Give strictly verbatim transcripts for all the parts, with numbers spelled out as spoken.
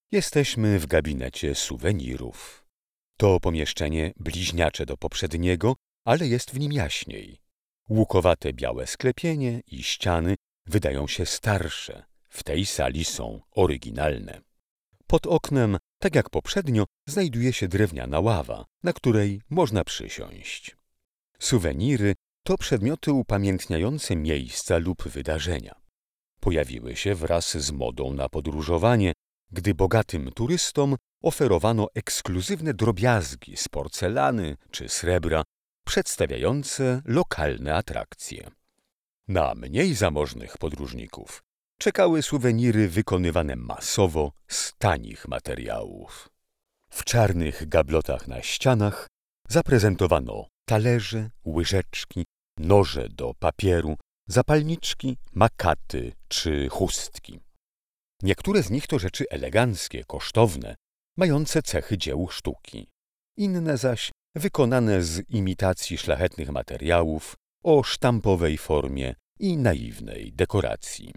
Jesteśmy w gabinecie suwenirów. To pomieszczenie bliźniacze do poprzedniego, ale jest w nim jaśniej. Łukowate białe sklepienie i ściany wydają się starsze. W tej sali są oryginalne. Pod oknem, tak jak poprzednio, znajduje się drewniana ława, na której można przysiąść. Suweniry to przedmioty upamiętniające miejsca lub wydarzenia. Pojawiły się wraz z modą na podróżowanie, gdy bogatym turystom oferowano ekskluzywne drobiazgi z porcelany czy srebra, przedstawiające lokalne atrakcje. Na mniej zamożnych podróżników czekały suweniry wykonywane masowo z tanich materiałów. W czarnych gablotach na ścianach zaprezentowano talerze, łyżeczki, noże do papieru, zapalniczki, makaty czy chustki. Niektóre z nich to rzeczy eleganckie, kosztowne, mające cechy dzieł sztuki. Inne zaś wykonane z imitacji szlachetnych materiałów o sztampowej formie i naiwnej dekoracji.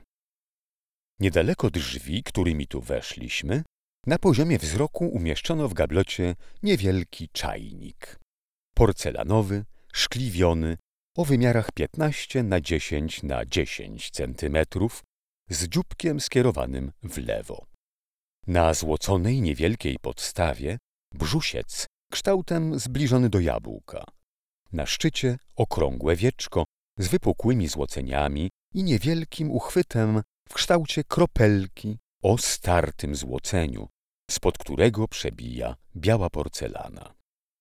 Niedaleko drzwi, którymi tu weszliśmy, na poziomie wzroku umieszczono w gablocie niewielki czajnik. Porcelanowy, szkliwiony, o wymiarach piętnaście na dziesięć na dziesięć centymetrów, z dzióbkiem skierowanym w lewo. Na złoconej niewielkiej podstawie brzusiec kształtem zbliżony do jabłka. Na szczycie okrągłe wieczko z wypukłymi złoceniami i niewielkim uchwytem w kształcie kropelki o startym złoceniu, spod którego przebija biała porcelana.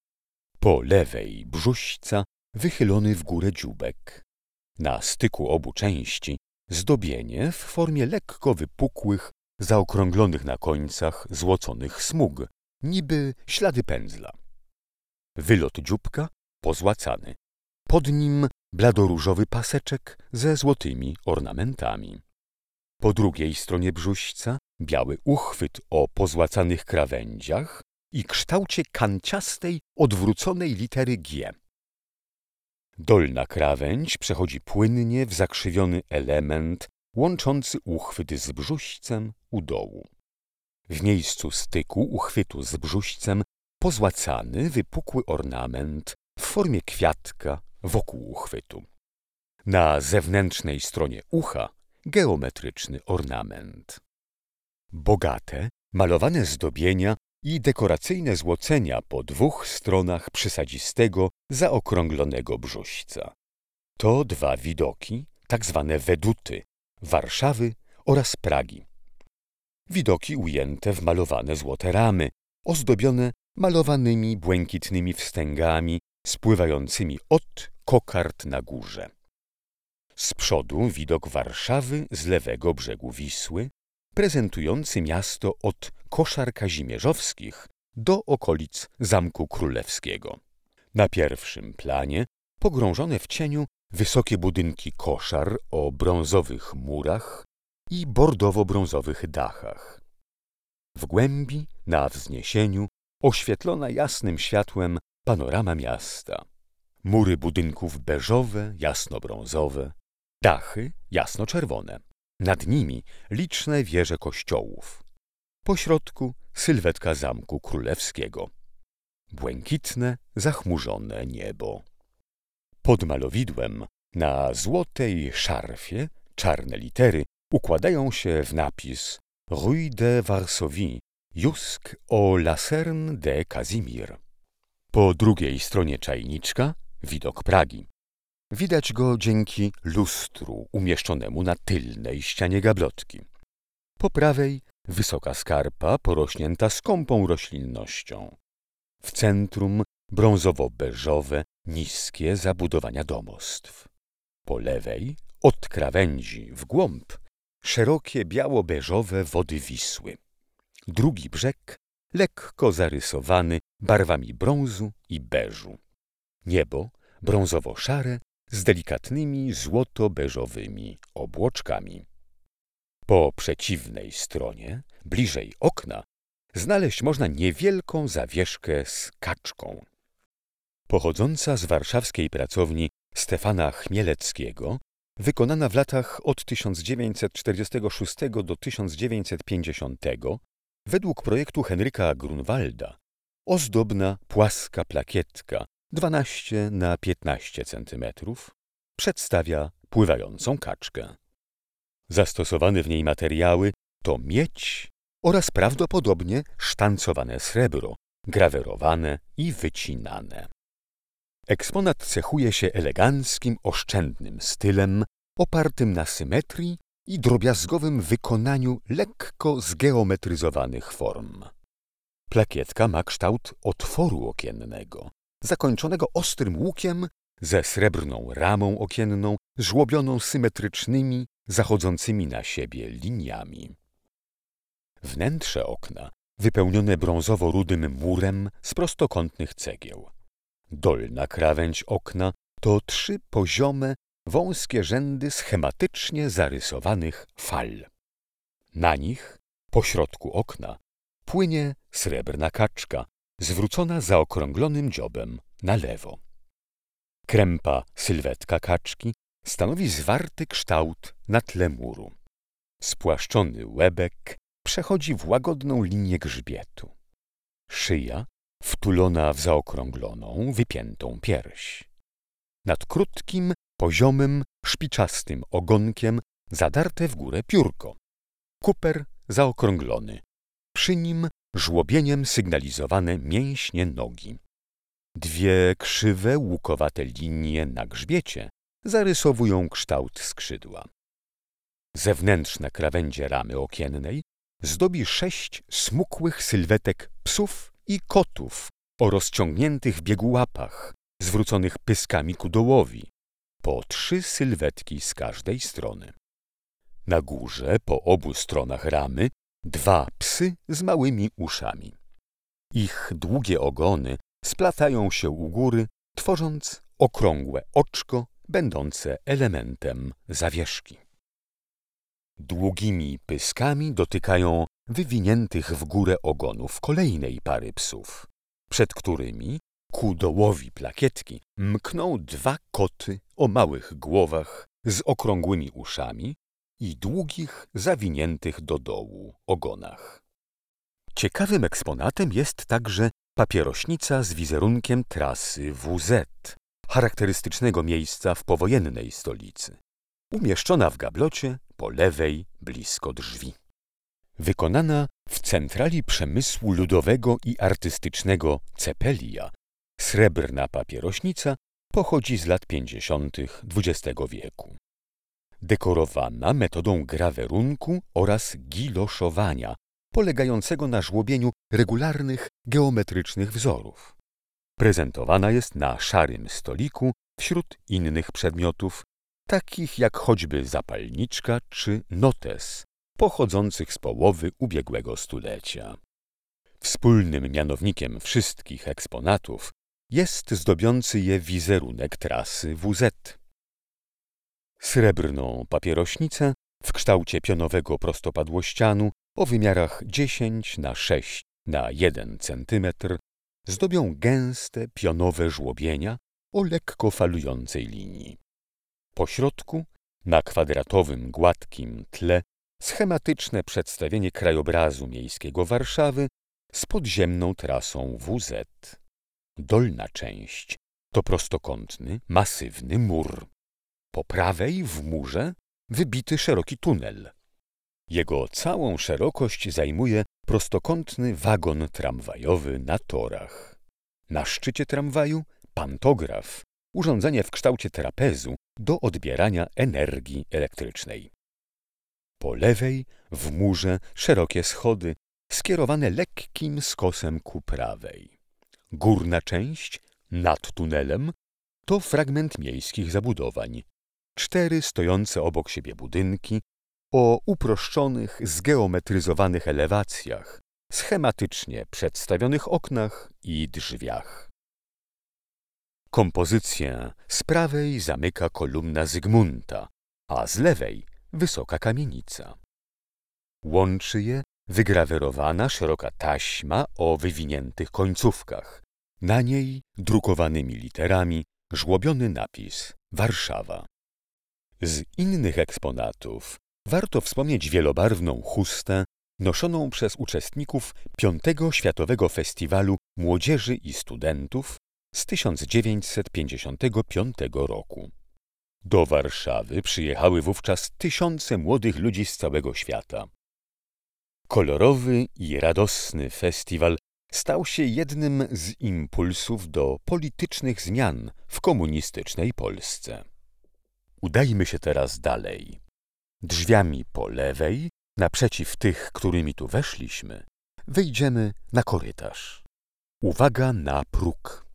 Po lewej brzuśca wychylony w górę dzióbek. Na styku obu części zdobienie w formie lekko wypukłych, zaokrąglonych na końcach złoconych smug, niby ślady pędzla. Wylot dzióbka pozłacany. Pod nim bladoróżowy paseczek ze złotymi ornamentami. Po drugiej stronie brzuśca biały uchwyt o pozłacanych krawędziach i kształcie kanciastej, odwróconej litery G. Dolna krawędź przechodzi płynnie w zakrzywiony element łączący uchwyt z brzuścem u dołu. W miejscu styku uchwytu z brzuścem pozłacany, wypukły ornament w formie kwiatka wokół uchwytu. Na zewnętrznej stronie ucha geometryczny ornament. Bogate, malowane zdobienia i dekoracyjne złocenia po dwóch stronach przysadzistego, zaokrąglonego brzuśca. To dwa widoki, tak zwane weduty, Warszawy oraz Pragi. Widoki ujęte w malowane złote ramy, ozdobione malowanymi błękitnymi wstęgami spływającymi od kokard na górze. Z przodu widok Warszawy z lewego brzegu Wisły, prezentujący miasto od Koszar Kazimierzowskich do okolic Zamku Królewskiego. Na pierwszym planie pogrążone w cieniu wysokie budynki koszar o brązowych murach i bordowo-brązowych dachach. W głębi, na wzniesieniu, oświetlona jasnym światłem panorama miasta. Mury budynków beżowe, jasno-brązowe, dachy jasno-czerwone. Nad nimi liczne wieże kościołów. Po środku sylwetka Zamku Królewskiego. Błękitne, zachmurzone niebo. Pod malowidłem na złotej szarfie czarne litery układają się w napis Rue de Varsovie, Jusk o Laserne de Kazimir. Po drugiej stronie czajniczka widok Pragi. Widać go dzięki lustru umieszczonemu na tylnej ścianie gablotki. Po prawej wysoka skarpa porośnięta skąpą roślinnością. W centrum brązowo-beżowe, niskie zabudowania domostw. Po lewej, od krawędzi w głąb, szerokie biało-beżowe wody Wisły. Drugi brzeg lekko zarysowany barwami brązu i beżu. Niebo brązowo-szare z delikatnymi złoto-beżowymi obłoczkami. Po przeciwnej stronie, bliżej okna, znaleźć można niewielką zawieszkę z kaczką. Pochodząca z warszawskiej pracowni Stefana Chmieleckiego, wykonana w latach od tysiąc dziewięćset czterdziestego szóstego do tysiąc dziewięćset pięćdziesiątego, według projektu Henryka Grunwalda, ozdobna płaska plakietka dwanaście na piętnaście centymetrów przedstawia pływającą kaczkę. Zastosowane w niej materiały to miedź oraz prawdopodobnie sztancowane srebro, grawerowane i wycinane. Eksponat cechuje się eleganckim, oszczędnym stylem, opartym na symetrii i drobiazgowym wykonaniu lekko zgeometryzowanych form. Plakietka ma kształt otworu okiennego, zakończonego ostrym łukiem ze srebrną ramą okienną, żłobioną symetrycznymi, zachodzącymi na siebie liniami. Wnętrze okna wypełnione brązowo-rudym murem z prostokątnych cegieł. Dolna krawędź okna to trzy poziome, wąskie rzędy schematycznie zarysowanych fal. Na nich, pośrodku okna, płynie srebrna kaczka, zwrócona zaokrąglonym dziobem na lewo. Krępa sylwetka kaczki stanowi zwarty kształt na tle muru. Spłaszczony łebek przechodzi w łagodną linię grzbietu. Szyja wtulona w zaokrągloną, wypiętą pierś. Nad krótkim, poziomym, szpiczastym ogonkiem zadarte w górę piórko. Kuper zaokrąglony. Przy nim żłobieniem sygnalizowane mięśnie nogi. Dwie krzywe, łukowate linie na grzbiecie zarysowują kształt skrzydła. Zewnętrzne krawędzie ramy okiennej zdobi sześć smukłych sylwetek psów i kotów o rozciągniętych w biegu łapach, zwróconych pyskami ku dołowi, po trzy sylwetki z każdej strony. Na górze, po obu stronach ramy, dwa psy z małymi uszami. Ich długie ogony splatają się u góry, tworząc okrągłe oczko będące elementem zawieszki. Długimi pyskami dotykają wywiniętych w górę ogonów kolejnej pary psów, przed którymi ku dołowi plakietki mkną dwa koty o małych głowach z okrągłymi uszami i długich, zawiniętych do dołu ogonach. Ciekawym eksponatem jest także papierośnica z wizerunkiem trasy W Z, charakterystycznego miejsca w powojennej stolicy, umieszczona w gablocie po lewej blisko drzwi. Wykonana w centrali przemysłu ludowego i artystycznego Cepelia, srebrna papierośnica pochodzi z lat pięćdziesiątych dwudziestego wieku. Dekorowana metodą grawerunku oraz giloszowania, polegającego na żłobieniu regularnych, geometrycznych wzorów. Prezentowana jest na szarym stoliku wśród innych przedmiotów, takich jak choćby zapalniczka czy notes, pochodzących z połowy ubiegłego stulecia. Wspólnym mianownikiem wszystkich eksponatów jest zdobiący je wizerunek trasy W Z. Srebrną papierośnicę w kształcie pionowego prostopadłościanu o wymiarach dziesięć na sześć na jeden centymetr zdobią gęste, pionowe żłobienia o lekko falującej linii. Po środku, na kwadratowym, gładkim tle, schematyczne przedstawienie krajobrazu miejskiego Warszawy z podziemną trasą W Z. Dolna część to prostokątny, masywny mur. Po prawej w murze wybity szeroki tunel. Jego całą szerokość zajmuje prostokątny wagon tramwajowy na torach. Na szczycie tramwaju pantograf, urządzenie w kształcie trapezu do odbierania energii elektrycznej. Po lewej w murze szerokie schody skierowane lekkim skosem ku prawej. Górna część nad tunelem to fragment miejskich zabudowań. Cztery stojące obok siebie budynki o uproszczonych, zgeometryzowanych elewacjach, schematycznie przedstawionych oknach i drzwiach. Kompozycję z prawej zamyka kolumna Zygmunta, a z lewej wysoka kamienica. Łączy je wygrawerowana szeroka taśma o wywiniętych końcówkach. Na niej drukowanymi literami żłobiony napis Warszawa. Z innych eksponatów warto wspomnieć wielobarwną chustę noszoną przez uczestników Piątego Światowego Festiwalu Młodzieży i Studentów z tysiąc dziewięćset pięćdziesiątego piątego roku. Do Warszawy przyjechały wówczas tysiące młodych ludzi z całego świata. Kolorowy i radosny festiwal stał się jednym z impulsów do politycznych zmian w komunistycznej Polsce. Udajmy się teraz dalej. Drzwiami po lewej, naprzeciw tych, którymi tu weszliśmy, wyjdziemy na korytarz. Uwaga na próg.